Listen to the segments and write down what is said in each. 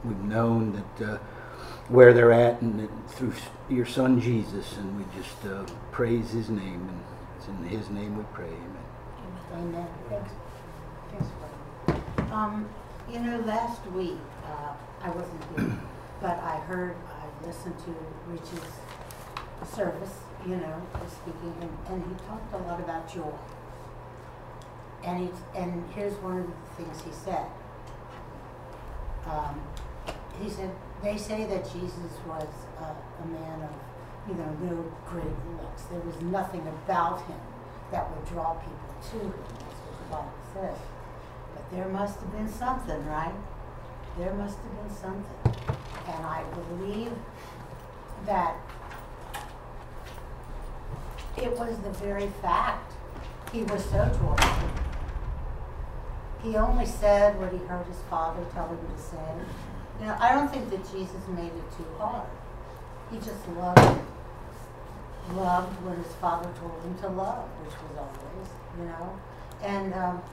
we've known that where they're at, and that through your Son Jesus, and we just praise His name, and it's in His name we pray. Amen. Amen. Thanks. Last week I wasn't here, but I listened to Rich's service, speaking, and he talked a lot about joy. And here's one of the things he said. He said, they say that Jesus was a man of, no great looks. There was nothing about him that would draw people to him. That's what the Bible says. But there must have been something, right? There must have been something. And I believe that it was the very fact he was so joyful. He only said what he heard his Father tell him to say. I don't think that Jesus made it too hard. He just loved when his Father told him to love, which was always, And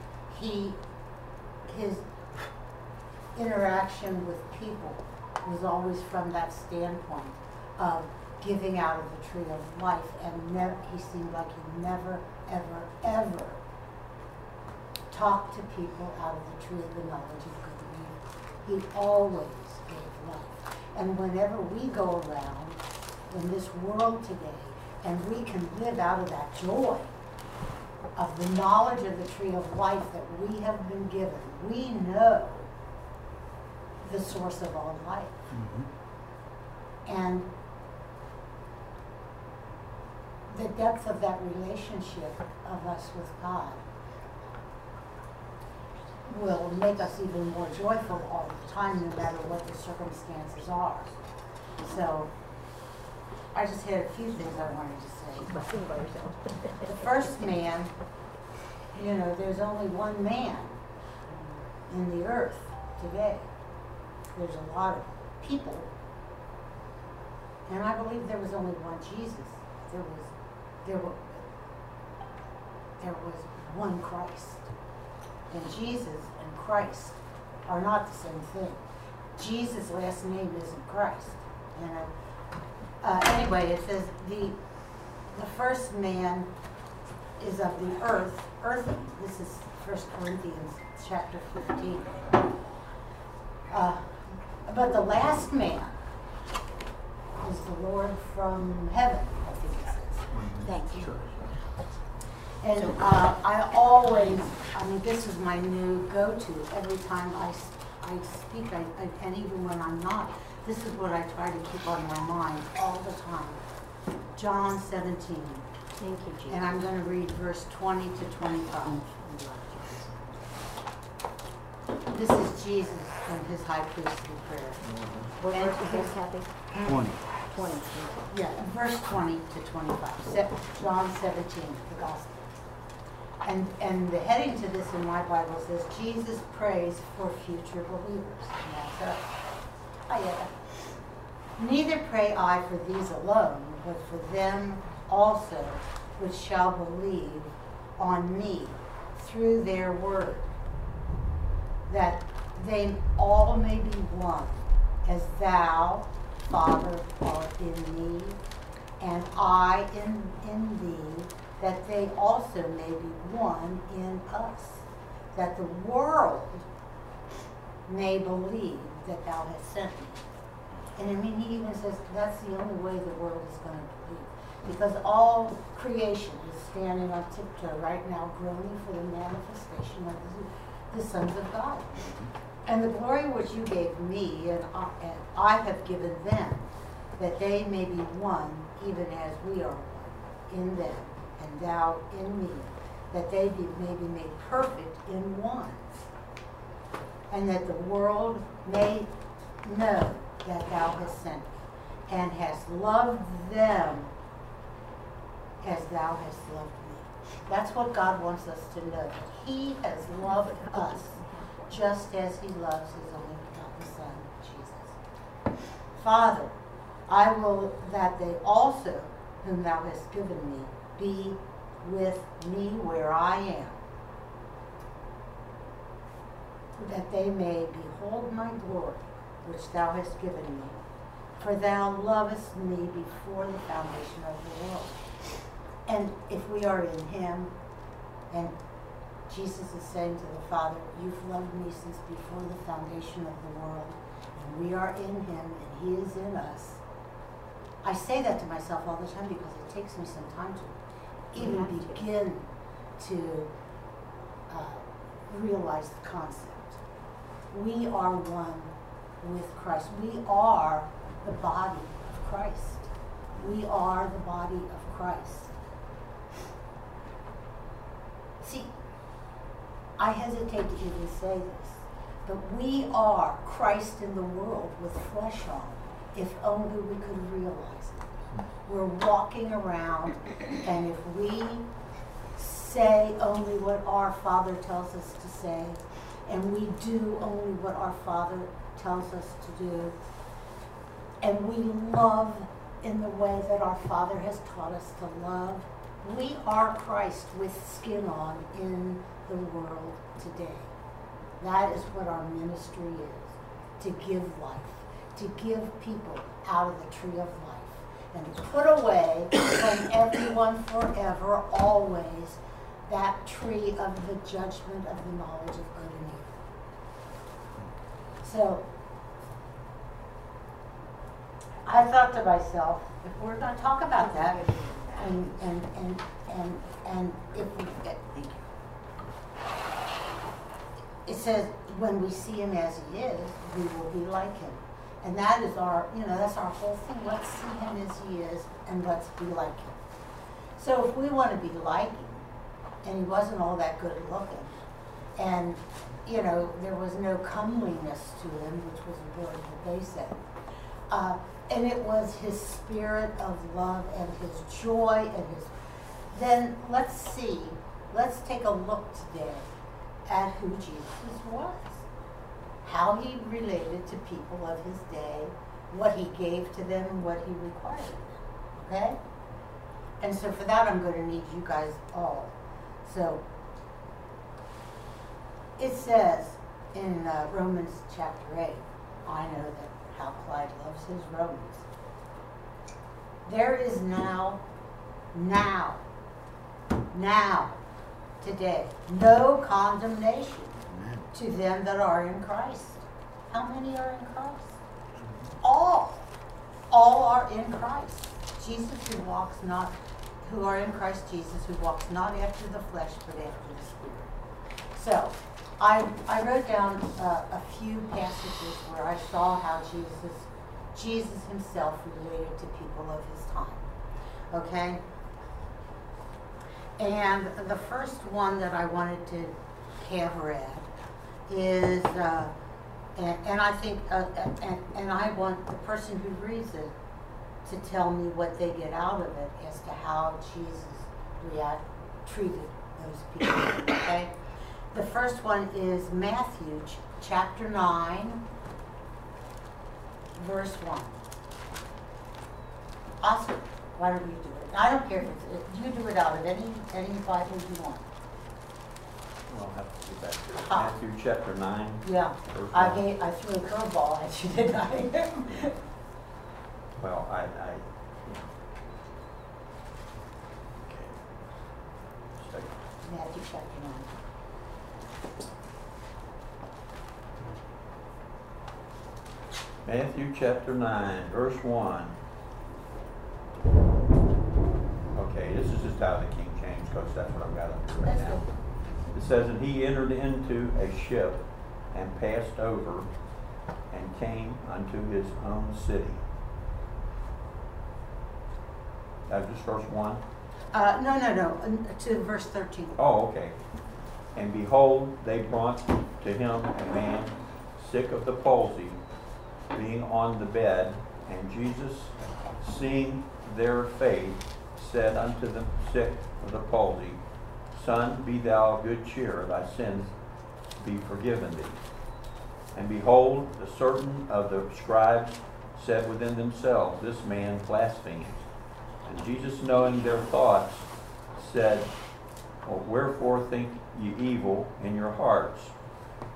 his interaction with people was always from that standpoint of giving out of the tree of life, and he seemed like he never, ever, ever talked to people out of the tree of the knowledge of good and evil. He always gave life. And whenever we go around in this world today, and we can live out of that joy of the knowledge of the tree of life that we have been given, we know the source of all life. Mm-hmm. And the depth of that relationship of us with God will make us even more joyful all the time, no matter what the circumstances are. So, I just had a few things I wanted to say. The first man, there's only one man in the earth today. There's a lot of people, and I believe there was only one Jesus. There was one Christ. And Jesus and Christ are not the same thing. Jesus' last name isn't Christ. Anyway, it says the first man is of the earth, earthy. This is 1 Corinthians chapter 15. But the last man is the Lord from heaven, I think it says. Thank you. And this is my new go-to every time I speak, and even when I'm not. This is what I try to keep on my mind all the time. John 17. Thank you, Jesus. And I'm going to read verse 20 to 25. This is Jesus in his high priestly prayer. What verse is this, Kathy? 20. 20. Yeah, verse 20 to 25. John 17, the gospel. And the heading to this in my Bible says, Jesus prays for future believers. And that's us. Neither pray I for these alone, but for them also which shall believe on me through their word, that they all may be one, as thou, Father, art in me, and I in thee, that they also may be one in us, that the world may believe that thou hast sent me. And he even says that's the only way the world is going to believe. Because all creation is standing on tiptoe right now, groaning for the manifestation of the sons of God. And the glory which you gave me, and I have given them, that they may be one, even as we are one, in them, and thou in me, that they may be made perfect in one, and that the world may know that thou hast sent me, and hast loved them as thou hast loved me. That's what God wants us to know. He has loved us just as he loves his only begotten Son, Jesus. Father, I will that they also, whom thou hast given me, be with me where I am, that they may behold my glory, which thou hast given me. For thou lovest me before the foundation of the world. And if we are in him, and Jesus is saying to the Father, you've loved me since before the foundation of the world, and we are in him, and he is in us. I say that to myself all the time because it takes me some time to even begin to realize the concept. We are one with Christ. We are the body of Christ. We are the body of Christ. See, I hesitate to even say this, but we are Christ in the world with flesh on, if only we could realize it. We're walking around, and if we say only what our Father tells us to say, and we do only what our Father tells us to do, and we love in the way that our Father has taught us to love, we are Christ with skin on in the world today. That is what our ministry is, to give life, to give people out of the tree of life, and to put away from everyone forever, always, that tree of the judgment of the knowledge of good and evil. So, I thought to myself, if we're going to talk about that, and if we thank you. It says, when we see him as he is, we will be like him. And that is our, that's our whole thing. Let's see him as he is, and let's be like him. So if we want to be like him, and he wasn't all that good looking, and, there was no comeliness to him, which was a word that they said, and it was his spirit of love and his joy and then let's take a look today at who Jesus was, how he related to people of his day, what he gave to them, and what he required of them, okay? And so for that, I'm going to need you guys all. So it says in Romans chapter 8, I know that how Clyde loves his Romans. There is now, today, no condemnation to them that are in Christ. How many are in Christ? All are in Christ. Who are in Christ Jesus, who walks not after the flesh, but after the Spirit. So, I wrote down a few passages where I saw how Jesus himself related to people of his time. Okay? And the first one that I wanted to have read is, and I think, and I want the person who reads it to tell me what they get out of it as to how Jesus treated those people. Okay? The first one is Matthew chapter 9, verse 1. Oscar, why don't you do it? I don't care if you do it out of any Bible you want. Well, I'll have to get back to it. Matthew chapter 9. Yeah, I threw a curveball at you, didn't I? Well, okay. Matthew chapter 9. Matthew chapter 9, verse 1. Okay, this is just out of the King James, because that's what I've got up here right now. It says, and he entered into a ship and passed over and came unto his own city. That was just verse 1? No. To verse 13. Oh, okay. And behold, they brought to him a man sick of the palsy, being on the bed, and Jesus, seeing their faith, said unto the sick of the palsy, Son, be thou of good cheer, thy sins be forgiven thee. And behold, a certain of the scribes said within themselves, This man blasphemes. And Jesus, knowing their thoughts, said, Wherefore think ye evil in your hearts?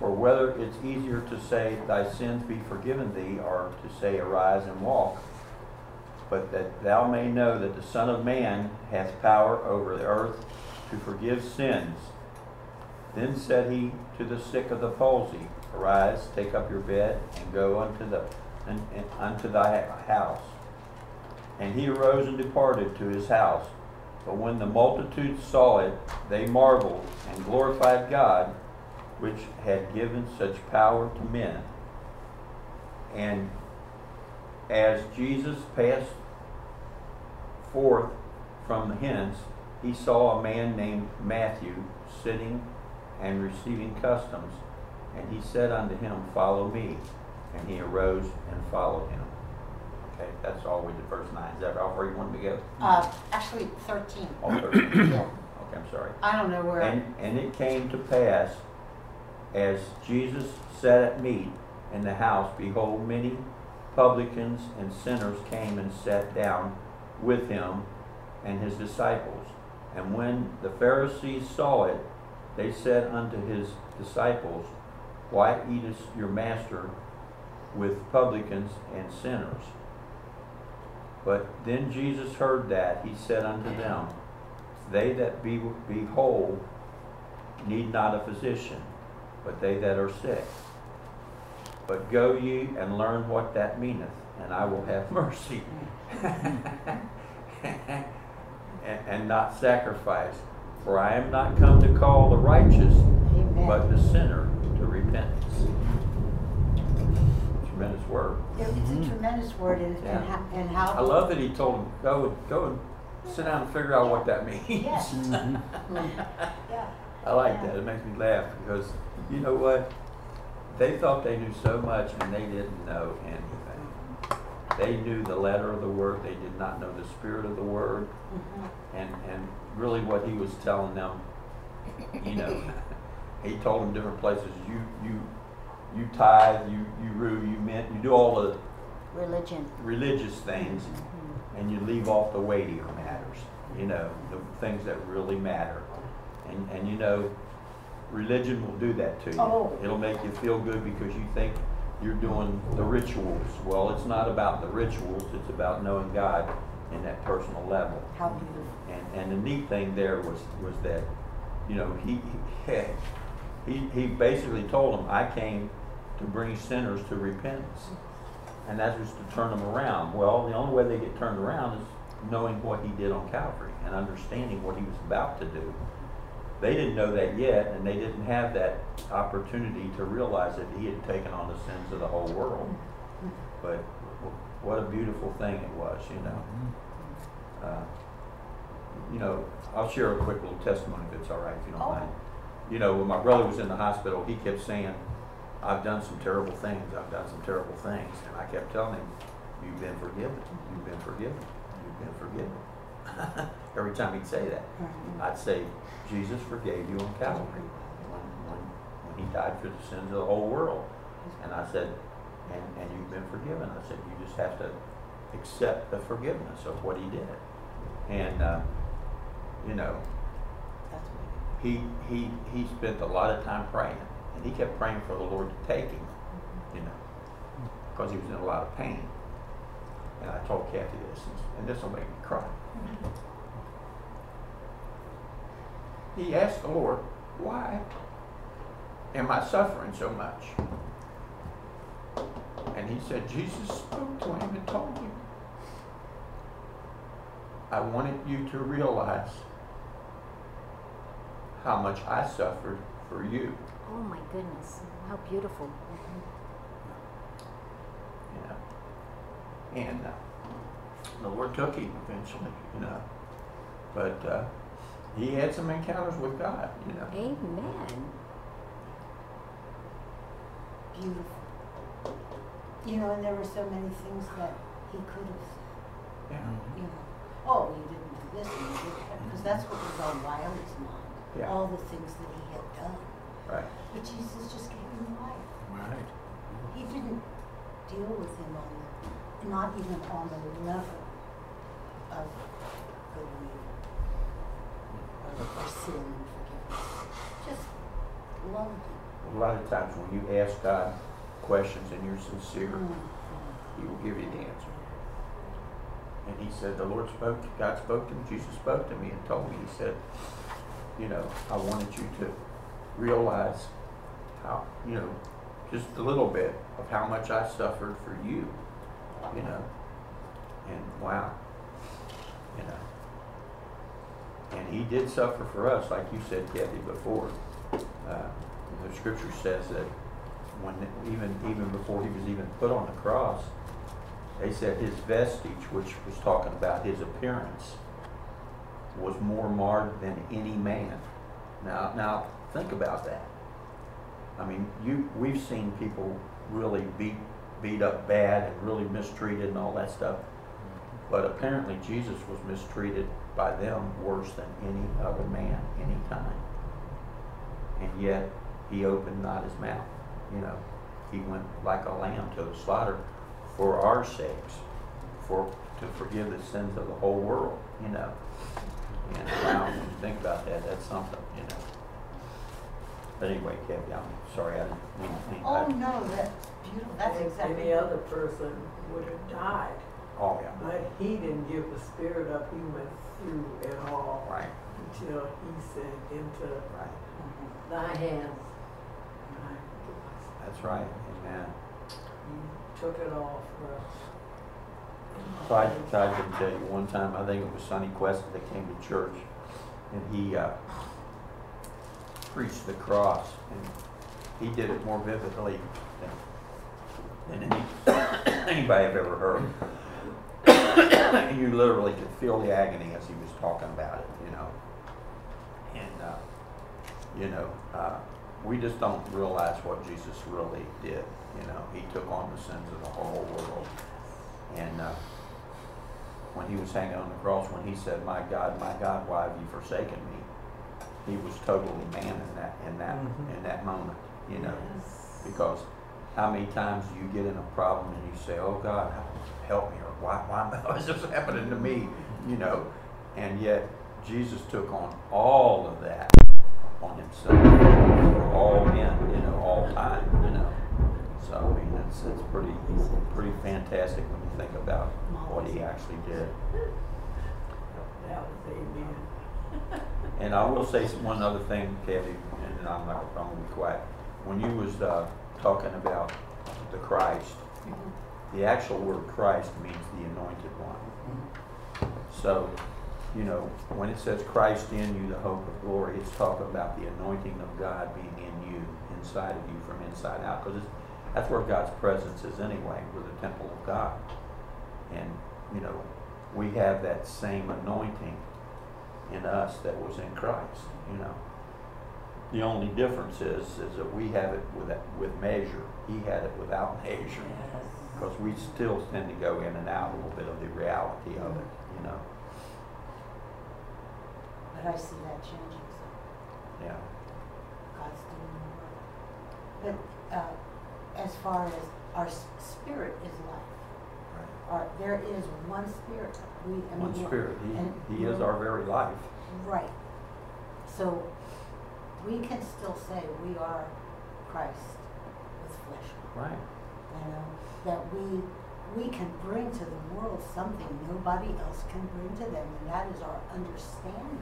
For whether it's easier to say, thy sins be forgiven thee, or to say, arise and walk, but that thou may know that the Son of Man hath power over the earth to forgive sins. Then said he to the sick of the palsy, arise, take up your bed, and go unto thy house. And he arose and departed to his house. But when the multitude saw it, they marveled, and glorified God, which had given such power to men. And as Jesus passed forth from hence, he saw a man named Matthew sitting and receiving customs. And he said unto him, follow me. And he arose and followed him. Okay, that's all we did, verse 9. Is that how far you want me to go? Actually, 13. Oh, 13. Yeah. Okay, I'm sorry. I don't know where. And it came to pass, as Jesus sat at meat in the house, behold, many publicans and sinners came and sat down with him and his disciples. And when the Pharisees saw it, they said unto his disciples, why eateth your master with publicans and sinners? But then Jesus heard that, he said unto them, they that be whole need not a physician, but they that are sick. But go ye and learn what that meaneth, and I will have mercy, and not sacrifice. For I am not come to call the righteous, Amen. but the sinner to repentance. Tremendous word. It's a tremendous word, and how. I love that he told him, go and sit down and figure out what that means. Yes. Yeah. I like that. It makes me laugh because, you know what? They thought they knew so much and they didn't know anything. They knew the letter of the word. They did not know the spirit of the word. Mm-hmm. And really what he was telling them, you know, he told them different places, you tithe, you rue, you mint, you do all the religious things, and you leave off the weightier matters, you know, the things that really matter. And you know, religion will do that to you. Oh. It'll make you feel good because you think you're doing the rituals. Well, it's not about the rituals, it's about knowing God in that personal level. How beautiful. And the neat thing there was that, you know, he basically told them, I came to bring sinners to repentance. And that was to turn them around. Well, the only way they get turned around is knowing what he did on Calvary and understanding what he was about to do. They didn't know that yet, and they didn't have that opportunity to realize that he had taken on the sins of the whole world. But what a beautiful thing it was, you know. You know, I'll share a quick little testimony if it's all right, if you don't mind. You know, when my brother was in the hospital, he kept saying, I've done some terrible things, I've done some terrible things. And I kept telling him, you've been forgiven, you've been forgiven, you've been forgiven. Every time he'd say that, I'd say, Jesus forgave you on Calvary when he died for the sins of the whole world. And I said, and you've been forgiven. I said, you just have to accept the forgiveness of what he did. And, you know, he spent a lot of time praying. And he kept praying for the Lord to take him, you know, because he was in a lot of pain. And I told Kathy this, and this will make me cry. He asked the Lord, why am I suffering so much? And he said, Jesus spoke to him and told him, I wanted you to realize how much I suffered for you. Oh my goodness, how beautiful. You know, and the Lord took him eventually, you know, but he had some encounters with God, you know. Amen. Beautiful. You know, and there were so many things that he could have said. Yeah. You know, oh, you didn't do this, and you did that, because that's what was on Riley's mind. Yeah. All the things that he had done. Right. But Jesus just gave him life. Right. He didn't deal with him on the, not even on the level of good and evil, or sin and forgiveness. Just loved him. a lot of times when you ask God questions and you're sincere, He will give you the answer. And he said, God spoke to me, Jesus spoke to me and told me, he said, I wanted you to realize how, just a little bit of how much I suffered for you, and wow, and he did suffer for us, like you said, Kathy, before. The scripture says that when even before he was even put on the cross, they said his vestige, which was talking about his appearance, was more marred than any man. Now think about that. I mean, we've seen people really beat up bad and really mistreated and all that stuff. But apparently Jesus was mistreated by them worse than any other man, any time. And yet he opened not his mouth. He went like a lamb to the slaughter for our sakes, to forgive the sins of the whole world. And wow, when you think about that, that's something. But anyway, Kathy, I'm sorry, I didn't mean to. Oh no, that's beautiful. That's exactly. Any other person would have died. Oh yeah. But he didn't give the spirit up. He went through it all. Right. Until he said, into thy hands. That's right. Amen. He took it all for us. So I can tell you one time, I think it was Sonny Quest that came to church, and he preached the cross, and he did it more vividly than anybody I've ever heard. And you literally could feel the agony as he was talking about it, And we just don't realize what Jesus really did. He took on the sins of the whole world. And when he was hanging on the cross, when he said, my God, why have you forsaken me?" He was totally man in that moment, because how many times do you get in a problem and you say, "Oh God, help me," or why is this happening to me? And yet Jesus took on all of that on himself, all in, all time, So I mean, it's pretty fantastic when you think about what he actually did. That was amen. And I will say one other thing, Kathy, and I'm going to be quiet. When you was talking about the Christ, the actual word Christ means the anointed one. So, when it says Christ in you, the hope of glory, it's talking about the anointing of God being in you, inside of you, from inside out. Because that's where God's presence is anyway. We're the temple of God. And, we have that same anointing in us that was in Christ, The only difference is that we have it with measure. He had it without measure. Because we still tend to go in and out a little bit of the reality of it, But I see that changing. So Yeah. God's doing the work. But as far as our spirit is life, there is one spirit. One spirit. He is our very life. Right. So we can still say we are Christ with flesh. Right. That we can bring to the world something nobody else can bring to them, and that is our understanding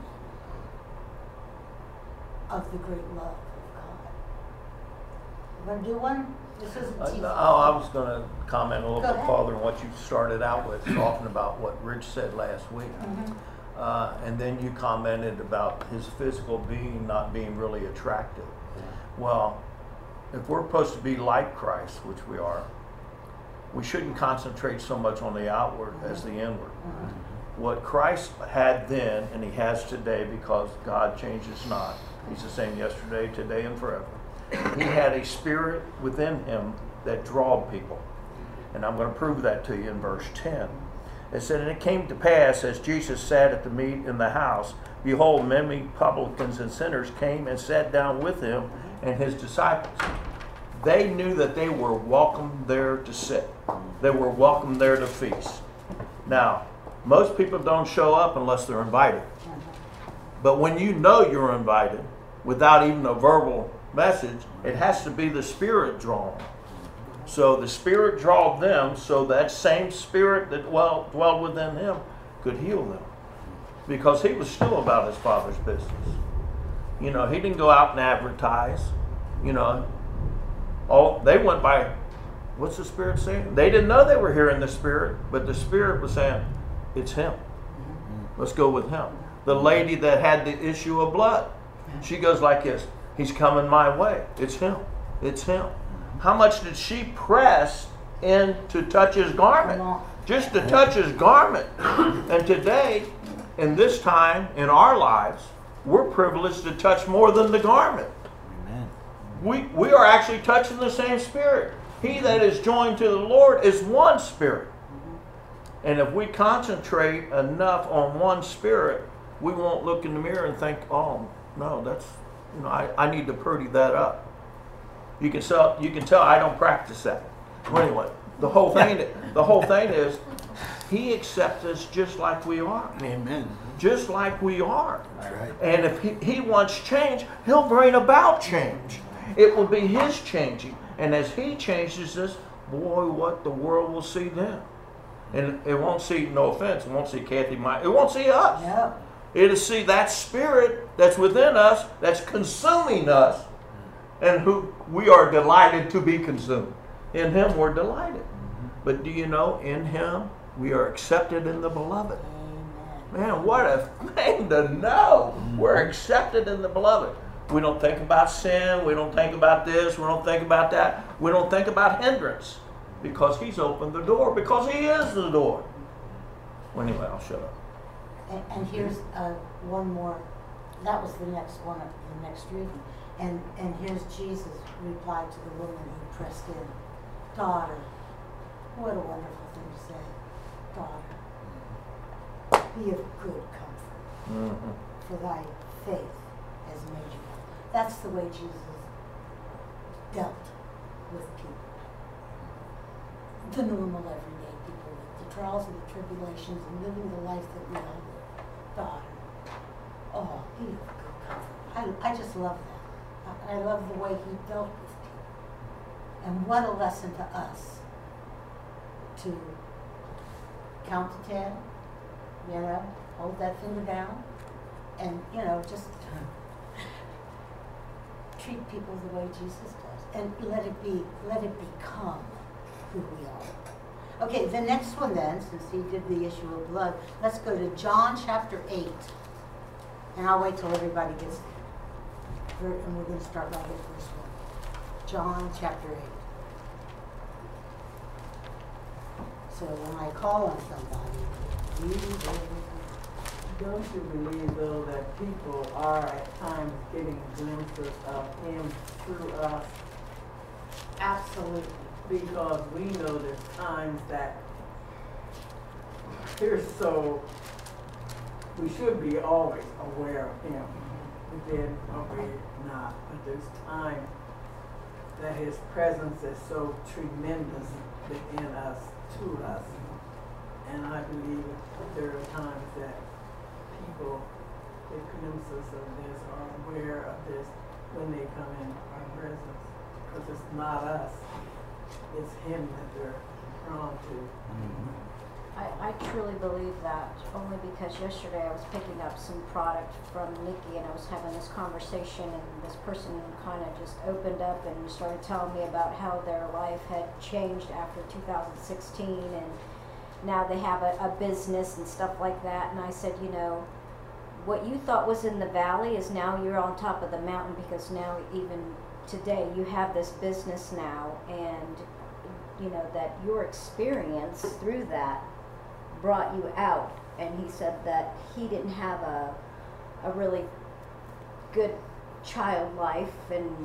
of the great love of God. You want to do one? This isn't teaching. I was going to comment a little Go bit ahead. farther on what you started out with, talking about what Rich said last week. And then you commented about his physical being not being really attractive. Yeah. Well, if we're supposed to be like Christ, which we are, we shouldn't concentrate so much on the outward as the inward. What Christ had then, and he has today, because God changes not. He's the same yesterday, today, and forever. He had a spirit within him that drawed people. And I'm going to prove that to you in verse 10. It said, "And it came to pass, as Jesus sat at the meat in the house, behold, many publicans and sinners came and sat down with him and his disciples. They knew that they were welcome there to sit. They were welcome there to feast." Now, most people don't show up unless they're invited. But when you know you're invited, without even a verbal message, it has to be the Spirit drawn. So the Spirit drawed them, so that same Spirit that dwelled within him could heal them. Because he was still about his Father's business. You know, he didn't go out and advertise. You know, they went by, what's the Spirit saying? They didn't know they were hearing the Spirit, but the Spirit was saying, it's him. Let's go with him. The lady that had the issue of blood, she goes like this, he's coming my way. It's him. It's him. How much did she press in to touch his garment? Just to touch his garment. And today, in this time, in our lives, we're privileged to touch more than the garment. Amen. We are actually touching the same Spirit. He that is joined to the Lord is one Spirit. And if we concentrate enough on one Spirit, we won't look in the mirror and think, oh, no, that's, you know, I need to purdy that up. You can tell I don't practice that. Well, anyway, the whole thing is, he accepts us just like we are. Amen. Just like we are. That's right. And if he wants change, he'll bring about change. It will be his changing. And as he changes us, boy, what the world will see then. And it won't see, no offense, it won't see Kathy, it won't see us. No. It'll see that Spirit that's within us, that's consuming us, and who we are delighted to be consumed. In him we're delighted. But do you know, in him we are accepted in the beloved. Man, what a thing to know. We're accepted in the beloved. We don't think about sin. We don't think about this. We don't think about that. We don't think about hindrance. Because he's opened the door. Because he is the door. Well, anyway, I'll shut up. And here's one more. That was the next one, the next reading. And here's Jesus replied to the woman who pressed in. Daughter, what a wonderful thing to say. Daughter, be of good comfort, for thy faith has made you well. That's the way Jesus dealt with people. The normal, everyday people, with the trials and the tribulations and living the life that we all live. Daughter, oh, be of good comfort. I just love that. I love the way he dealt with people. And what a lesson to us to count to 10, you know, hold that finger down, and, you know, just treat people the way Jesus does. And let it become who we are. Okay, the next one then, since he did the issue of blood, let's go to John chapter 8. And I'll wait till everybody gets there. And we're going to start right at verse 1. John chapter 8. So when I call on somebody, you Don't you believe, though, that people are at times getting glimpses of him through us? absolutely. Because we know there's times that we should be always aware of him. But then we're not. But there's times that his presence is so tremendous within us, to us. And I believe there are times that people get glimpses of this or are aware of this when they come in our presence. Because it's not us, it's him that they're drawn to. Mm-hmm. I truly believe that, only because yesterday I was picking up some product from Nikki and I was having this conversation, and this person kind of just opened up and started telling me about how their life had changed after 2016, and now they have a business and stuff like that. And I said, you know, what you thought was in the valley is now you're on top of the mountain, because now even today you have this business now, and you know that your experience through that brought you out. And he said that he didn't have a really good child life,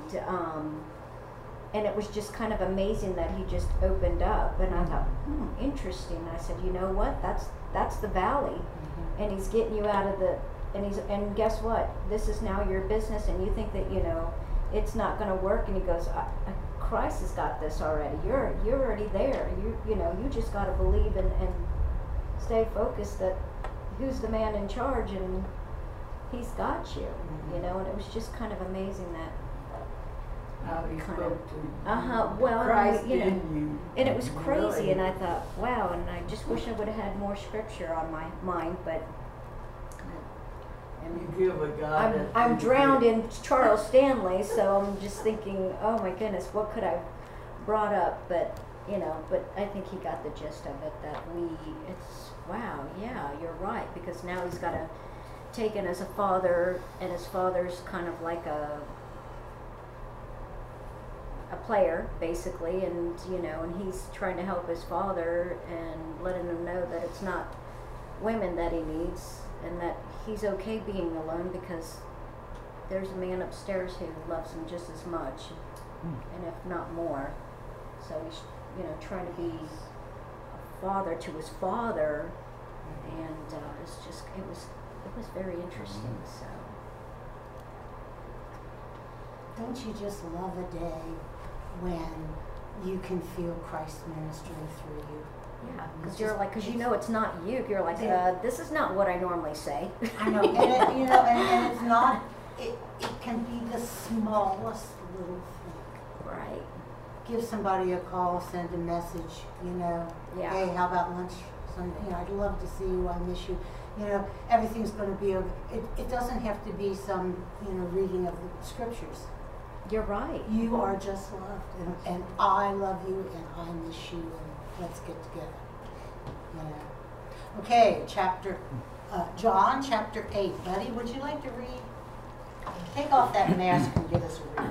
and it was just kind of amazing that he just opened up. And I thought, interesting. I said, you know what, that's the valley, and he's getting you out of the, and guess what, this is now your business, and you think that, you know, it's not going to work. And he goes, Christ has got this already. You're already there. You know, you just got to believe and stay focused that who's the man in charge, and he's got you. You know, and it was just kind of amazing that How he Kind spoke to you. Well, Christ you know, in you. and it was crazy, Really. and I thought, wow, and I just wish I would have had more scripture on my mind, but You give a God that I'm you drowned give. in Charles Stanley, so I'm just thinking, oh my goodness, what could I have brought up? But you know, but I think he got the gist of it. That it's wow, yeah, you're right, because now he's got to take it as a father, and his father's kind of like a player basically, and you know, and he's trying to help his father and letting him know that it's not women that he needs, and that he's okay being alone because there's a man upstairs who loves him just as much, and if not more. So he's, you know, trying to be a father to his father, and it's just it was very interesting. So Don't you just love a day when you can feel Christ ministering through you? yeah, because you know it's not you. You're like, this is not what I normally say. I know, and it, you know, and it's not. It can be the smallest little thing. Right. Give somebody a call, send a message. You know, Yeah. hey, how about lunch Sunday? You know, I'd love to see you. I miss you. You know, everything's going to be. It doesn't have to be some reading of the scriptures. You're right. You are just loved, and I love you, and I miss you, and let's get together. You know. Okay, John chapter 8. Buddy, would you like to read? Take off that mask and give us a read.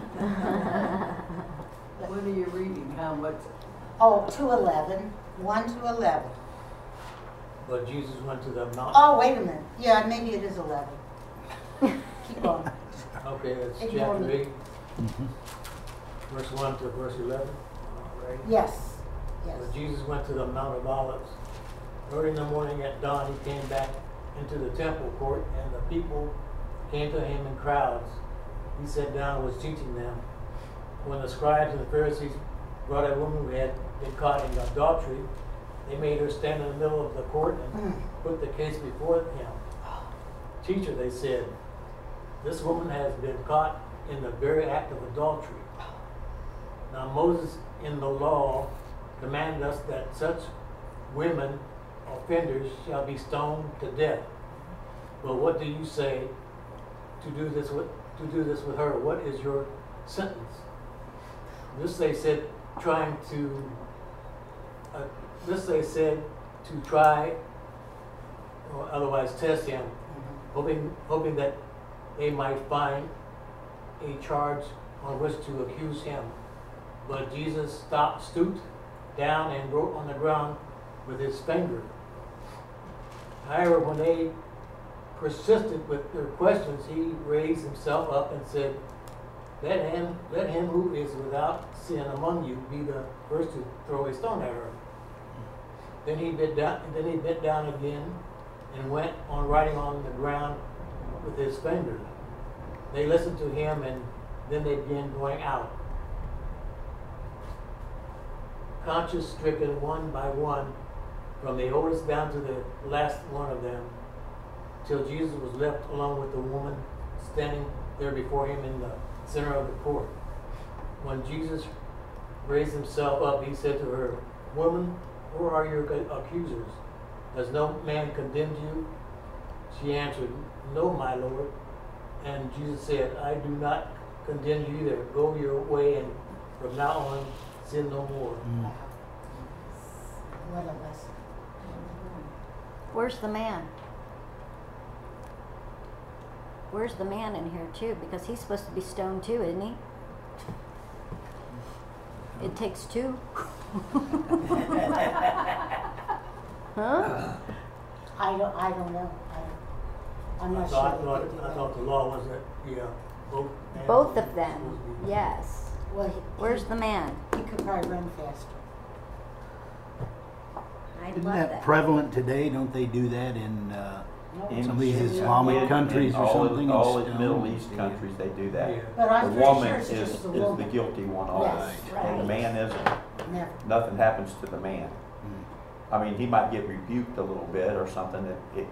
What are you reading? How much? Oh, 2:11, 1 to 11. But Jesus went to the mountain. Oh, wait a minute. Yeah, maybe it is 11. Keep going. Okay, it's Ignore chapter me. 8, verse 1 to verse 11. All right. Yes. Yes. But Jesus went to the Mount of Olives. Early in the morning at dawn, he came back into the temple court, and the people came to him in crowds. He sat down and was teaching them. When the scribes and the Pharisees brought a woman who had been caught in adultery, they made her stand in the middle of the court and put the case before him. Teacher, they said, this woman has been caught in the very act of adultery. Now Moses in the law commanded us that such women, offenders, shall be stoned to death. But what do you say to do this with her? What is your sentence? This they said to try, or otherwise test him, hoping that they might find a charge on which to accuse him. But Jesus stooped down and wrote on the ground with his finger. However, when they persisted with their questions, he raised himself up and said, let him who is without sin among you be the first to throw a stone at her. Then he bent down again and went on writing on the ground with his finger. They listened to him, and then they began going out, conscience-stricken one by one, from the oldest down to the last one of them, till Jesus was left alone with the woman standing there before him in the center of the court. When Jesus raised himself up, he said to her, Woman, where are your accusers? Has no man condemned you? She answered, No, my Lord. And Jesus said, I do not condemn you either. Go your way, and from now on, sin no more. What a lesson. Where's the man? Where's the man in here too? Because he's supposed to be stoned too, isn't he? It takes two. Huh? I don't know. I'm I not thought sure. the law was that, yeah, both. Both of them. Yes. Well, Where's the man? he could probably run faster. I Isn't love that that. prevalent today? Don't they do that in In some of these in- Islamic in countries or all of- something? All and of Middle stone? East countries, they do that. Yeah. But I'm The pretty woman sure it's is just the the woman. guilty one always, Yes, and the right. man isn't. Never. Nothing happens to the man. I mean, he might get rebuked a little bit or something.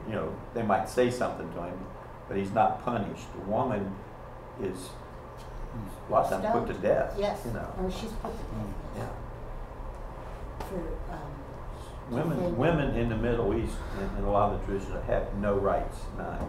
They might say something to him, but he's not punished. The woman is a lot of times put to death. Yes. You know. No, she's put to death. Yeah. For, Women in the Middle East, in a lot of the traditions, have no rights, none.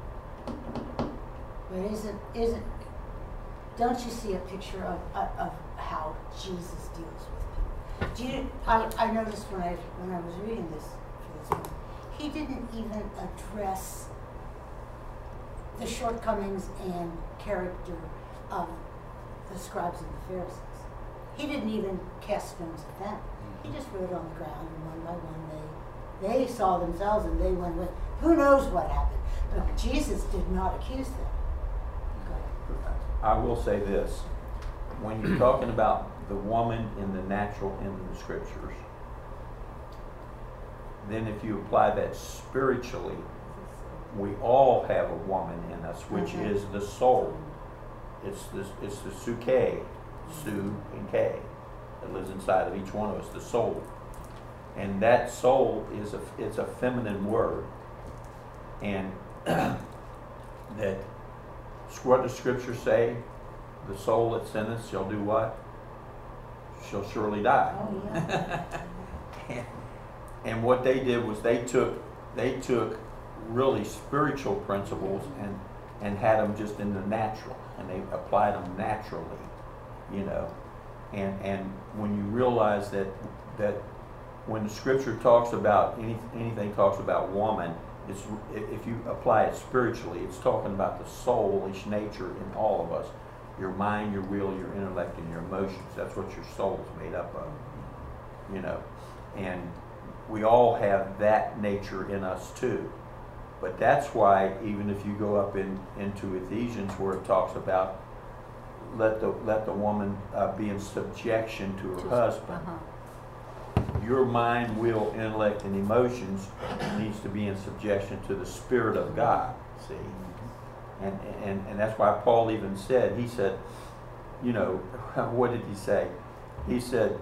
but don't you see a picture of how Jesus deals with people? I noticed when I was reading this for this one, he didn't even address the shortcomings and character of the scribes and the Pharisees. He didn't even cast stones at them. He just wrote on the ground, and one by one they saw themselves and they went with. Who knows what happened? But Jesus did not accuse them. Go ahead. I will say this. When you're talking about the woman in the natural in the scriptures, then if you apply that spiritually, we all have a woman in us, which is the soul. It's the suke, su and k, that lives inside of each one of us, the soul. And that soul it's a feminine word. And that what the scriptures say, the soul that's in us shall do what? Shall surely die. Oh, yeah. And what they did was they took really spiritual principles and had them just in the natural, and they applied them naturally, you know. And when you realize that when the scripture talks about anything talks about woman, it's, if you apply it spiritually, it's talking about the soulish nature in all of us. Your mind, your will, your intellect, and your emotions. That's what your soul is made up of, you know. And we all have that nature in us too. But that's why even if you go up into Ephesians where it talks about let the woman be in subjection to her husband. Your mind, will, intellect, and emotions needs to be in subjection to the Spirit of God. See, and that's why Paul even said, he said, you know, what did he say? He said,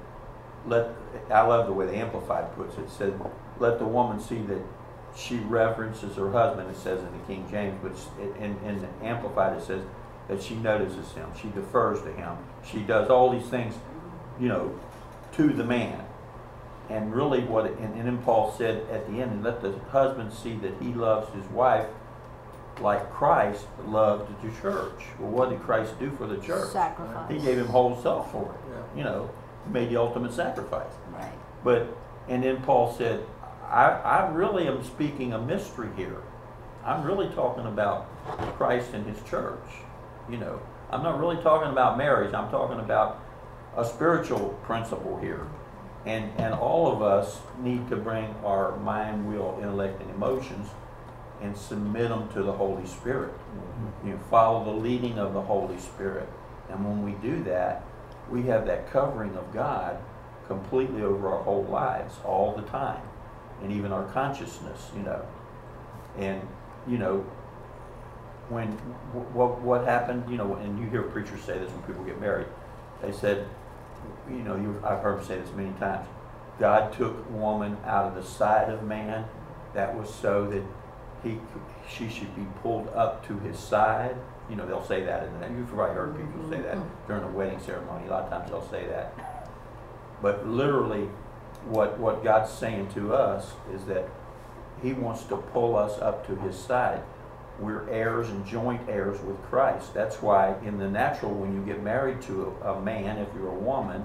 I love the way the Amplified puts it. It said, let the woman see that she reverences her husband. It says in the King James, but in the Amplified it says that she notices him, she defers to him, she does all these things, you know, to the man. And really and then Paul said at the end, let the husband see that he loves his wife like Christ loved the church. Well, what did Christ do for the church? Sacrifice. He gave him whole self for it. You know, he made the ultimate sacrifice. Right. And then Paul said, I really am speaking a mystery here. I'm really talking about Christ and his church. You know, I'm not really talking about marriage. I'm talking about a spiritual principle here. And all of us need to bring our mind, will, intellect, and emotions and submit them to the Holy Spirit. You know, follow the leading of the Holy Spirit. And when we do that, we have that covering of God completely over our whole lives all the time. And even our consciousness, you know. And, you know, when, what happened, you know, and you hear preachers say this when people get married, they said, you know, I've heard them say this many times, God took woman out of the side of man. That was so that she should be pulled up to his side. You know, they'll say that, and you've probably heard people say that during a wedding ceremony. A lot of times they'll say that. But literally, what God's saying to us is that he wants to pull us up to his side. We're heirs and joint heirs with Christ. That's why in the natural, when you get married to a man, if you're a woman,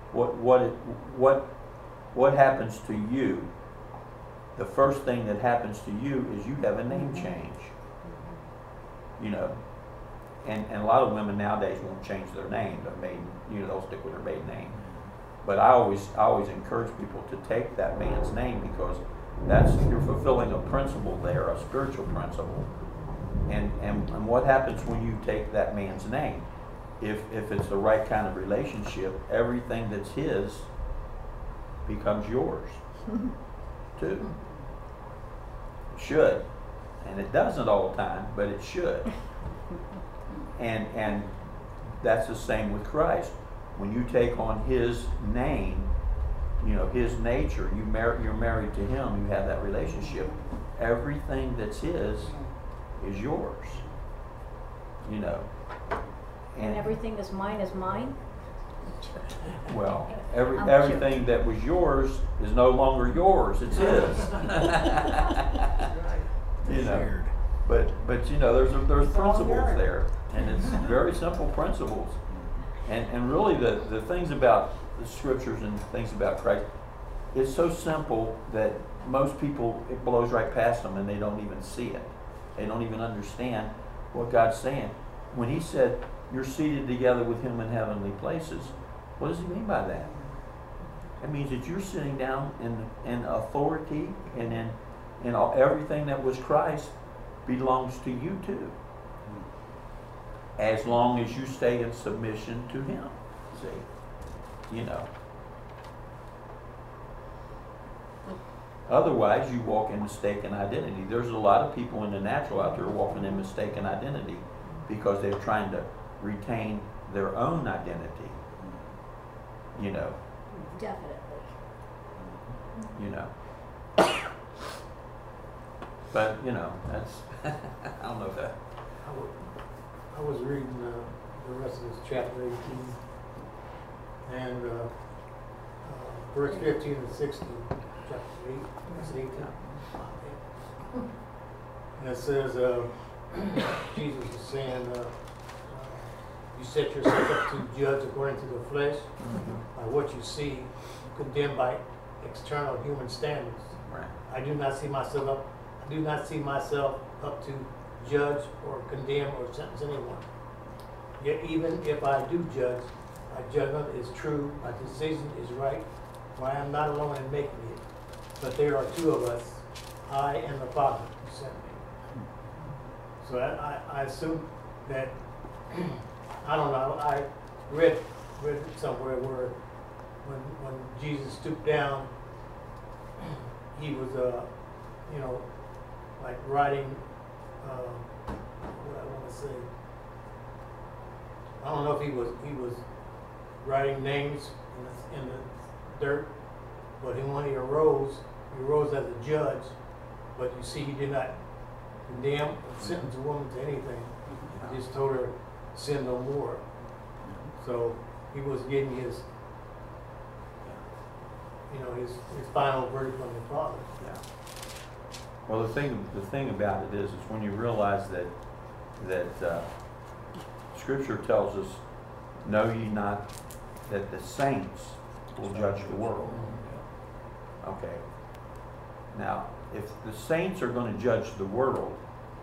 what happens to you? The first thing that happens to you is you have a name change. You know, and a lot of women nowadays won't change their name. Their maiden, you know, they'll stick with their maiden name. But I always encourage people to take that man's name, because you're fulfilling a principle there, a spiritual principle. And what happens when you take that man's name? If it's the right kind of relationship, everything that's his becomes yours too. It should. And it doesn't all the time, but it should. And that's the same with Christ. When you take on his name, you know, his nature, you're married to him, you have that relationship. Everything that's his is yours. You know. And everything is mine? Well, I'm everything that was yours is no longer yours, it's his. You know, but you know, there's principles there, and it's very simple principles. And really the things about the scriptures and things about Christ, it's so simple that most people, it blows right past them and they don't even see it. They don't even understand what God's saying. When he said, you're seated together with him in heavenly places, what does he mean by that? It means that you're sitting down in authority and in everything that was Christ belongs to you too. As long as you stay in submission to him. See? You know. Otherwise, you walk in mistaken identity. There's a lot of people in the natural out there walking in mistaken identity because they're trying to retain their own identity. You know. Definitely. You know. But, you know, that's, I don't know if that. I was reading the rest of this chapter 18 and verse 15 and 16, chapter 8, verse 18. And it says, Jesus is saying, you set yourself up to judge according to the flesh, by what you see, you condemn by external human standards. Right. I do not see myself up to judge or condemn or sentence anyone. Yet even if I do judge, my judgment is true, my decision is right, for I am not alone in making it. But there are two of us, I and the Father who sent me. So I assume that, I don't know, I read it somewhere where when Jesus stooped down, he was, you know, like writing, what I want to say. I don't know if he was writing names in the dirt, but when he arose as a judge. But you see, he did not condemn or sentence a woman to anything. He just told her, sin no more. So he was getting his, you know, his final verdict from the Father. Yeah. Well, the thing about it is when you realize that Scripture tells us, know ye not that the saints will judge the world. Okay. Now, if the saints are going to judge the world,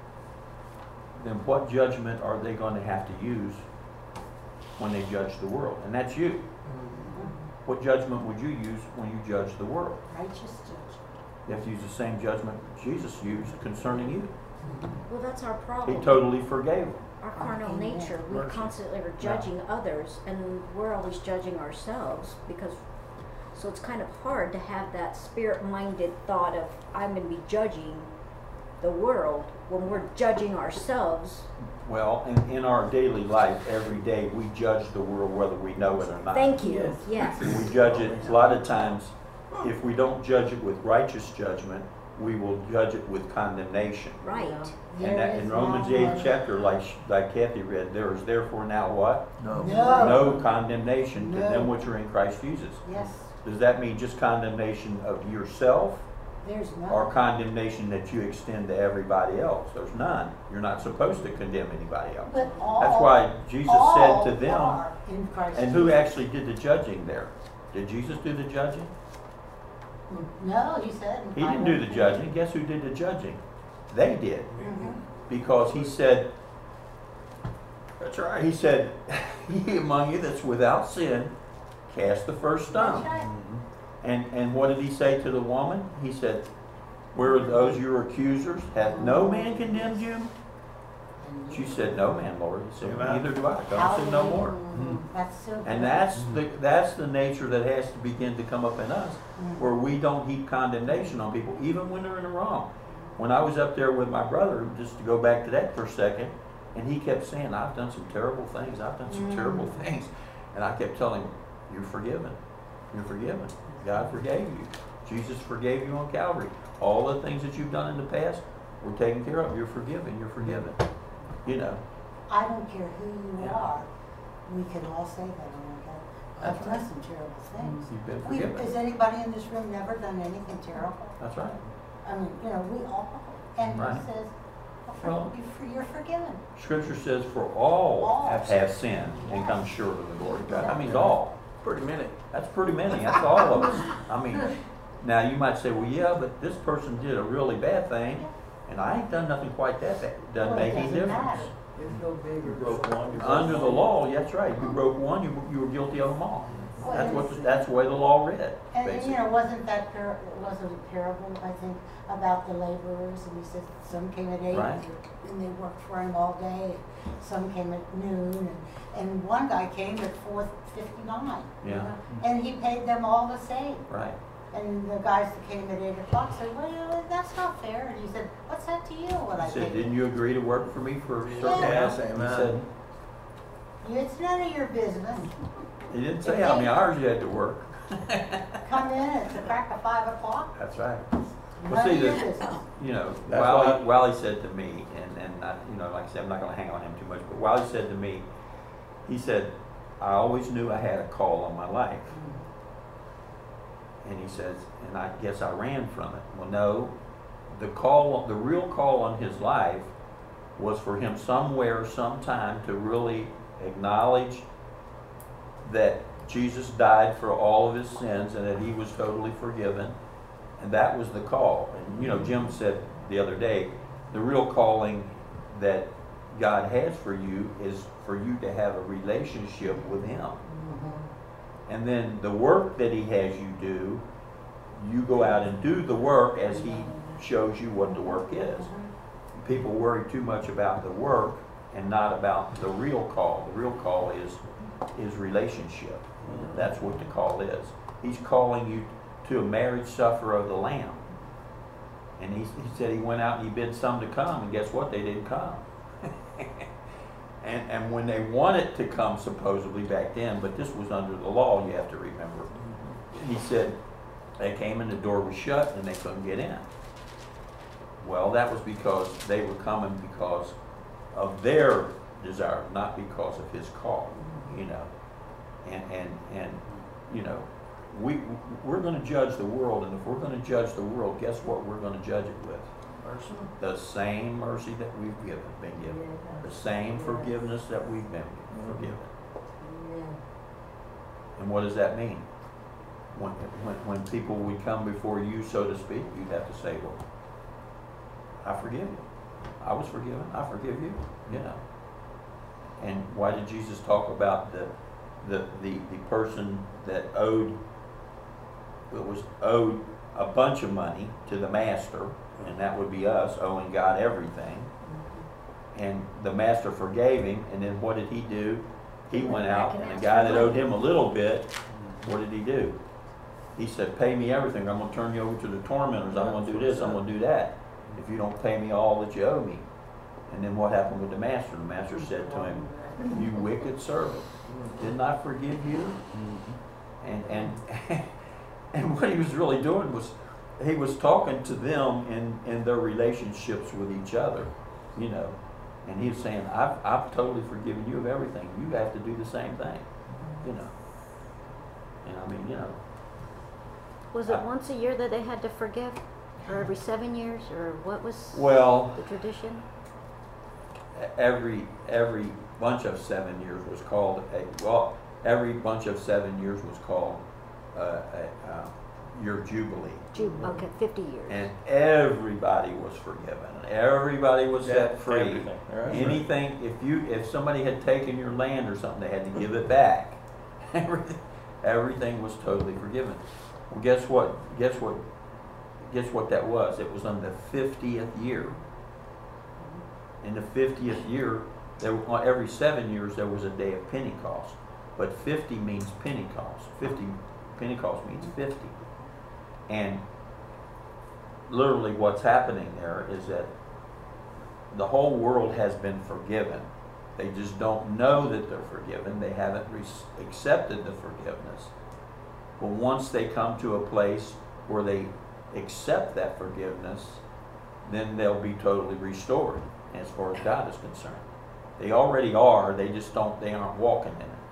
then what judgment are they going to have to use when they judge the world? And that's you. What judgment would you use when you judge the world? Righteous judgment. You have to use the same judgment Jesus used concerning you. Well, that's our He problem. totally forgave them. Our carnal Amen. nature, we Mercy. constantly are judging others, and we're always judging ourselves because. So it's kind of hard to have that spirit-minded thought of I'm going to be judging the world when we're judging ourselves. Well, in our daily life, every day, we judge the world whether we know it or not. Thank you. Yes. We judge it, a lot of times, if we don't judge it with righteous judgment, we will judge it with condemnation. Right. And that in Romans 8th chapter, like Kathy read, there is therefore now what? No. No condemnation to No. them which are in Christ Jesus. Yes, Does that mean just condemnation of yourself there's none. or condemnation that you extend to everybody else? There's none. You're not supposed to condemn anybody else. But all. That's why Jesus all said to them, are in Christ and who Jesus. actually did the judging there? Did Jesus do the judging? No, he said. He didn't do the judging. Guess who did the judging? They did. Mhm. Because he said, That's right. he said, he among you that's without sin, cast the first stone. That's right. And what did he say to the woman? He said, where are those your accusers? Hath no man condemned you? She said, no man, Lord. He said, Amen. neither do I. Don't sin no more. Mhm. That's so good. And that's the nature that has to begin to come up in us, where we don't heap condemnation on people, even when they're in the wrong. When I was up there with my brother, just to go back to that for a second, and he kept saying, I've done some terrible things, I've done some terrible things. And I kept telling him, you're forgiven. You're forgiven. God forgave you. Jesus forgave you on Calvary. All the things that you've done in the past were taken care of. You're forgiven. You're forgiven. You know. I don't care who you Yeah. are. We can all say that, oh my God, I've done some terrible things. You've been We, forgiven. has anybody in this room never done anything terrible? That's right. I mean, you know, we all, and Right. he says, Well- you're forgiven. Scripture says, "For all All. have sinned and come short of the glory of God." That means all. Pretty many. That's pretty many. That's all of us. I mean, now you might say, "Well, yeah, but this person did a really bad thing, and I ain't done nothing quite that bad." It doesn't Well, it make any doesn't difference. matter. It's no bigger. You broke one. You broke Under the one. law, that's right. You broke one, you were guilty of them all. Well, That's the way the law read, And, basically. you know, wasn't a parable, I think, about the laborers, and he said some came at 8 Right. and they worked for him all day, some came at noon, and one guy came at 4:59. Yeah. And he paid them all the same. Right. And the guys that came at 8 o'clock said, well, that's not fair. And he said, what's that to you, what I He said, paid? "Didn't you agree to work for me for a certain Yeah. amount?" Yes, He amen. said, It's none of your business. he didn't say how many hours you had to work. Come in at the crack of 5 o'clock. That's right. Well, None see, of your the- business. You know, That's Wally, why- Wally said to me, and I, you know, like I said, I'm not going to hang on him too much, but Wally said to me, he said, "I always knew I had a call on my life." And he says, "And I guess I ran from it." Well, no, the real call on his life was for him somewhere, sometime to really acknowledge that Jesus died for all of his sins and that he was totally forgiven. And that was the call. And you know, Jim said the other day, the real calling that God has for you is for you to have a relationship with him. And then the work that he has you do, you go out and do the work as he shows you what the work is. People worry too much about the work and not about the real call. The real call is relationship. That's what the call is. He's calling you to a marriage supper of the Lamb. And he said he went out and he bid some to come, and guess what? They didn't come. And when they wanted to come, supposedly back then, but this was under the law, you have to remember. He said they came and the door was shut and they couldn't get in. Well, that was because they were coming because of their desire, not because of his call, you know. And you know, we're going to judge the world, and if we're going to judge the world, guess what we're going to judge it with? Mercy. The same mercy that we've been given. The same forgiveness that we've been forgiven. And what does that mean? When people would come before you, so to speak, you'd have to say, well, I forgive you. I was forgiven. I forgive you. You know. And why did Jesus talk about the person that was owed a bunch of money to the master, and that would be us, owing God everything. And the master forgave him, and then what did he do? He went out, and the guy that owed him a little bit, what did he do? He said, "Pay me everything. I'm going to turn you over to the tormentors. I'm going to do this. I'm going to do that. If you don't pay me all that you owe me." And then what happened with the master? The master said to him, "You wicked servant, didn't I forgive you?" And what he was really doing was he was talking to them in their relationships with each other, you know. And he was saying, I've totally forgiven you of everything. You have to do the same thing, you know. And I mean, you know. Was it once a year that they had to forgive? Or every 7 years? Or what was Well, the tradition? every bunch of 7 years was called every bunch of 7 years was called your Jubilee. Okay, 50 years. And everybody was forgiven. Everybody was set free. Everything. That's right. Anything, if somebody had taken your land or something, they had to give it back. Everything was totally forgiven. Well, guess what? Guess what that was? It was on the 50th year. In the 50th year, every 7 years there was a day of Pentecost. But 50 means Pentecost. Pentecost means 50. And literally what's happening there is that the whole world has been forgiven. They just don't know that they're forgiven. They haven't accepted the forgiveness. But once they come to a place where they accept that forgiveness, then they'll be totally restored as far as God is concerned. They already are, they aren't walking in it.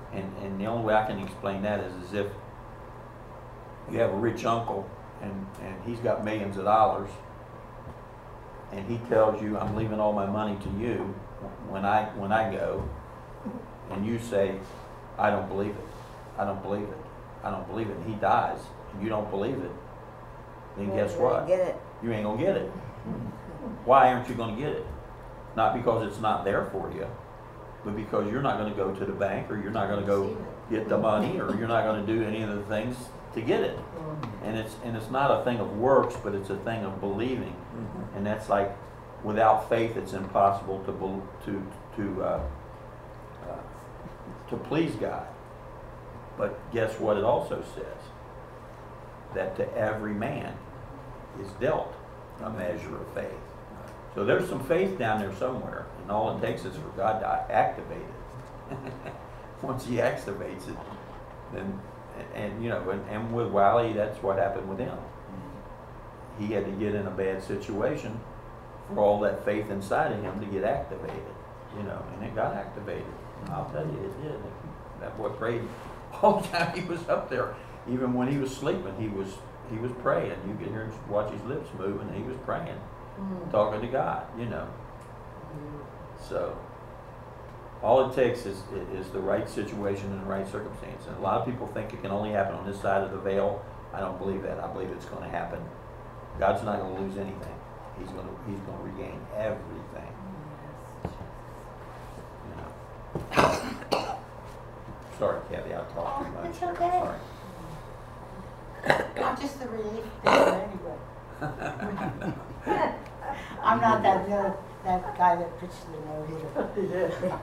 And the only way I can explain that is as if you have a rich uncle and he's got millions of dollars, and he tells you, I'm leaving all my money to you when I go, and you say, I don't believe it, I don't believe it, I don't believe it, and he dies, and you don't believe it, then guess what? Get it. You ain't gonna get it. Why aren't you gonna get it? Not because it's not there for you, but because you're not gonna go to the bank, or you're not gonna go get the money, or you're not gonna do any of the things to get it. And it's not a thing of works, but it's a thing of believing. And that's like, without faith, it's impossible to please God. But guess what it also says? That to every man is dealt a measure of faith. So there's some faith down there somewhere, and all it takes is for God to activate it. Once He activates it, then, and with Wiley, that's what happened with him. He had to get in a bad situation for all that faith inside of him to get activated, and it got activated. I'll tell you, it did. That boy prayed all the time he was up there. Even when he was sleeping, he was praying. You could hear him, watch his lips move, and he was praying, talking to God, So all it takes is the right situation and the right circumstance. And a lot of people think it can only happen on this side of the veil. I don't believe that. I believe it's going to happen. God's not going to lose anything. He's going to regain everything. Sorry, Kathy, I'll talk too much. It's okay. Sorry. I'm just the relief pitcher anyway. I'm not that guy that pitched the note either.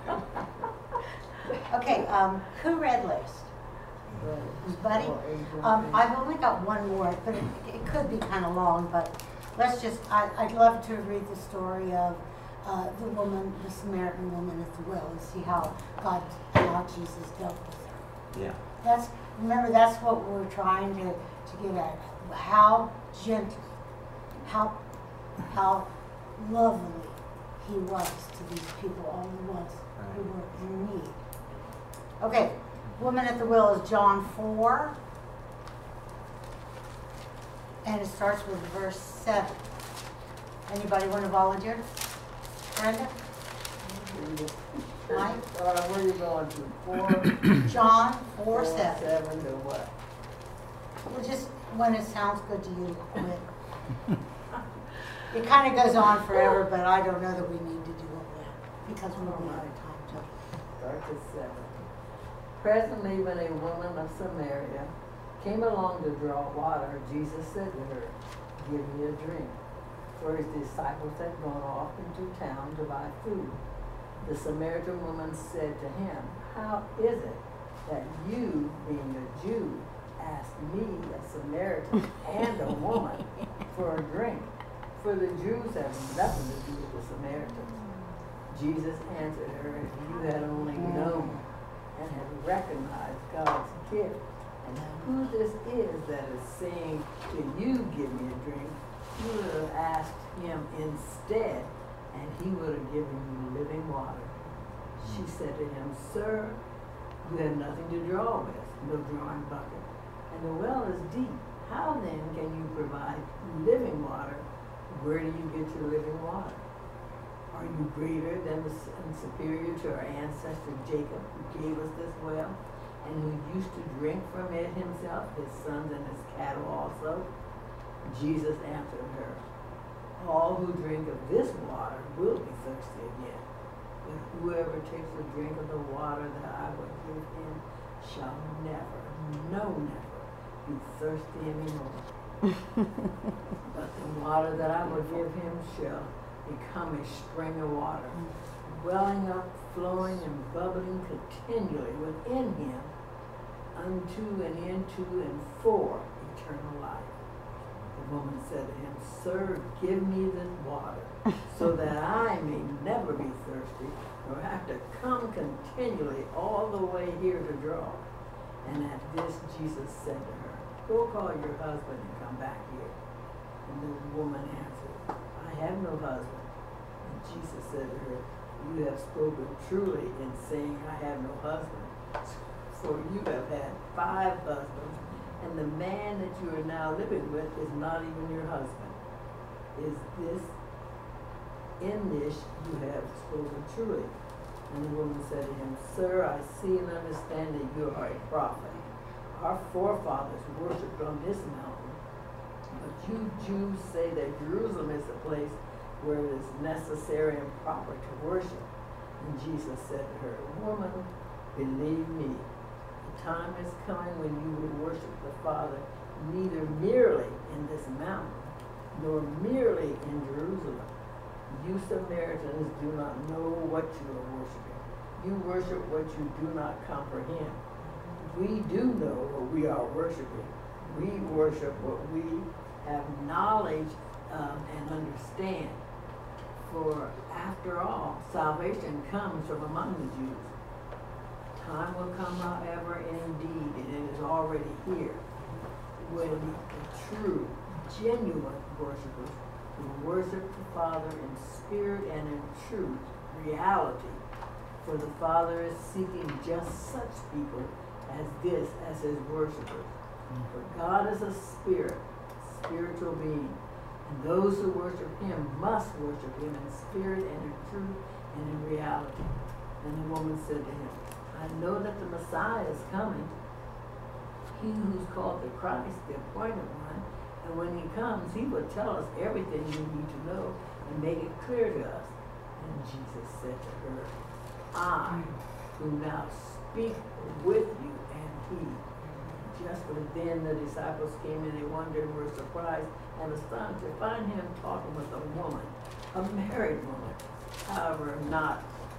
Okay, who read last? Buddy? I've only got one more, but it could be kind of long, but let's just, I'd love to read the story of the Samaritan woman at the well, and see how Jesus dealt with her. Yeah. Remember, that's what we're trying to get at. How gentle, how lovely He was to these people, all the ones who were in need. Okay, woman at the well is John 4, and it starts with verse 7. Anybody want to volunteer? Brenda? Mike? Where are you going to? 4? John 4, 7. 7 to what? Well, just when it sounds good to you, quit. It kind of goes on forever, but I don't know that we need to do it now, because we don't have time to. Start to 7. Presently, when a woman of Samaria came along to draw water, Jesus said to her, "Give me a drink." For his disciples had gone off into town to buy food. The Samaritan woman said to him, "How is it that you, being a Jew, ask me, a Samaritan, and a woman, for a drink? For the Jews have nothing to do with the Samaritans." Jesus answered her, "If you had only known and had recognized God's gift, and who this is that is saying to you, 'Give me a drink,' you would have asked him instead, and he would have given you living water." She said to him, "Sir, you have nothing to draw with, no drawing bucket, and the well is deep. How then can you provide living water? Where do you get your living water? Are you greater than and superior to our ancestor Jacob, who gave us this well, and who used to drink from it himself, his sons and his cattle also?" Jesus answered her, "All who drink of this water will be thirsty again, but whoever takes a drink of the water that I will give him shall never, no never, be thirsty anymore. But the water that I will give him shall become a spring of water, welling up, flowing and bubbling continually within him, unto and into and for eternal life." The woman said to him, "Sir, give me this water, so that I may never be thirsty, nor have to come continually all the way here to draw." And at this Jesus said to her, "Go call your husband and come back here." And the woman answered, "I have no husband." And Jesus said to her, "You have spoken truly in saying, 'I have no husband.' for you have had 5 husbands, and the man that you are now living with is not even your husband. Is this, in this you have spoken truly? And the woman said to him, Sir, I see and understand that you are a prophet. Our forefathers worshipped on this mountain, but you Jews say that Jerusalem is the place where it is necessary and proper to worship. And Jesus said to her, Woman, believe me, the time is coming when you will worship the Father neither merely in this mountain, nor merely in Jerusalem. You Samaritans do not know what you are worshiping. You worship what you do not comprehend. We do know what we are worshiping. We worship what we have knowledge of and understand. For after all, salvation comes from among the Jews. Time will come, however, indeed, and it is already here, when the true, genuine worshipers will worship the Father in spirit and in truth, reality. For the Father is seeking just such people as this as his worshipers. For God is a spirit, spiritual being, and those who worship him must worship him in spirit and in truth and in reality. And the woman said to him, I know that the Messiah is coming, he who's called the Christ, the appointed one, and when he comes, he will tell us everything we need to know and make it clear to us. And Jesus said to her, I, who now speak with you, and he. Just then the disciples came and they wondered and were surprised and astonished to find him talking with a woman, a married woman. However, not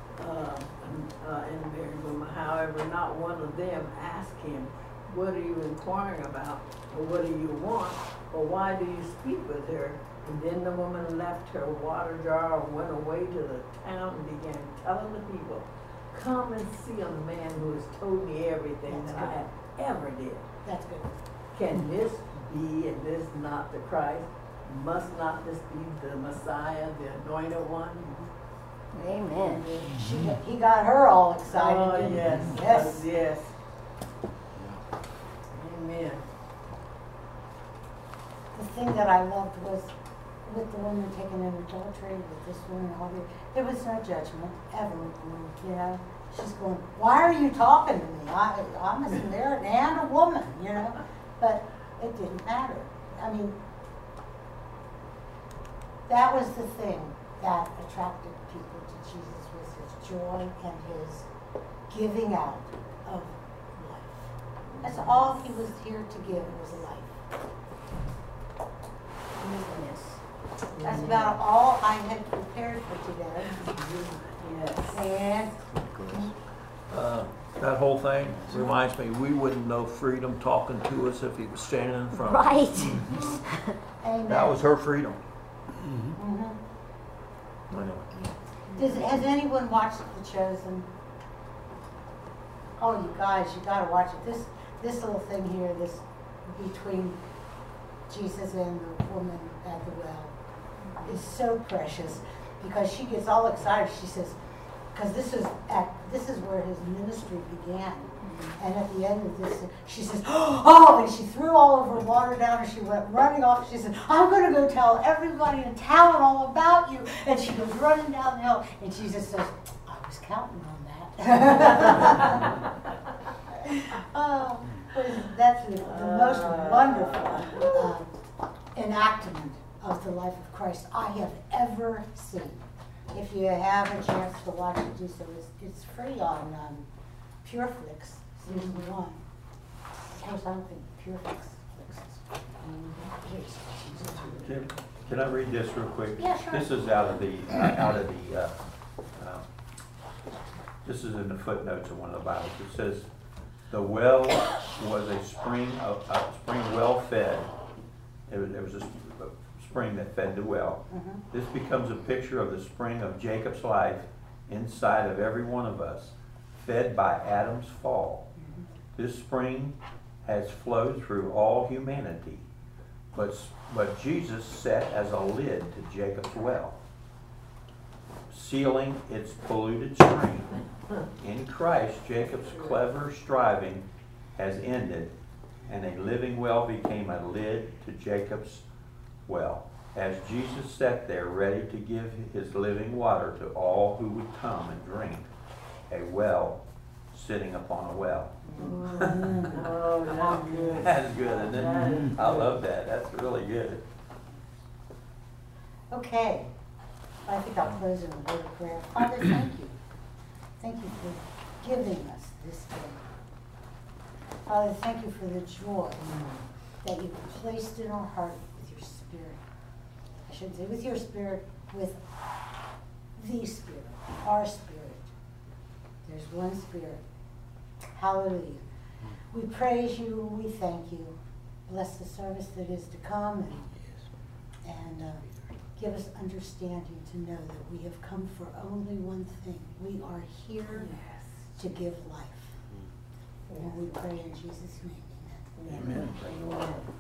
However, not one of them asked him, What are you inquiring about? Or what do you want? Or why do you speak with her? And then the woman left her water jar and went away to the town and began telling the people, Come and see a man who has told me everything that I have ever did. That's good. Can this be and this not the Christ? Must not this be the Messiah, the anointed one? Amen. He got her all excited. Oh, didn't he? yes. Yes. Yes. Amen. The thing that I loved was with the woman taken in adultery, with this woman, all there was no judgment ever. You know, she's going, "Why are you talking to me? I'm a Samaritan and a woman." You know, but it didn't matter. I mean, that was the thing that attracted people to Jesus, was his joy and his giving out of life. That's all he was here to give, was life. That's about all I had prepared for today. Yes. And That whole thing reminds me, we wouldn't know freedom talking to us if he was standing in front of us. Right. amen. That was her freedom. Mhm. Anyway. Has anyone watched The Chosen? Oh, you guys, you gotta watch it. This little thing here, this between Jesus and the woman at the well, is so precious, because she gets all excited. She says, because this is where his ministry began. And at the end of this, she says, "Oh!" And she threw all of her water down, and she went running off. She said, "I'm going to go tell everybody in town all about you." And she goes running down the hill, and Jesus says, "I was counting on that." Oh, that's the most wonderful enactment of the life of Christ I have ever seen. If you have a chance to watch it, do so. It's free on PureFlix, season 1. Of course, I don't think PureFlix is. Can I read this real quick? Yeah, sure. This is this is in the footnotes of one of the Bibles. It says, the well was a spring well fed. It was a spring that fed the well. This becomes a picture of the spring of Jacob's life inside of every one of us, fed by Adam's fall. This spring has flowed through all humanity, but Jesus sat as a lid to Jacob's well, sealing its polluted stream In Christ, Jacob's clever striving has ended, and a living well became a lid to Jacob's well. As Jesus sat there ready to give his living water to all who would come and drink, a well sitting upon a well. Oh, that's good. That's good, isn't it? I love that. That's really good. Okay, I think I'll close in a word of prayer. Father, thank you. Thank you for giving us this day. Father, thank you for the joy that you placed in our heart with your Spirit. I shouldn't say with your Spirit, with the Spirit, our Spirit. There's one Spirit. Hallelujah. We praise you, we thank you. Bless the service that is to come and give us understanding to know that we have come for only one thing. We are here to give life. And we pray in Jesus' name. Amen. Amen.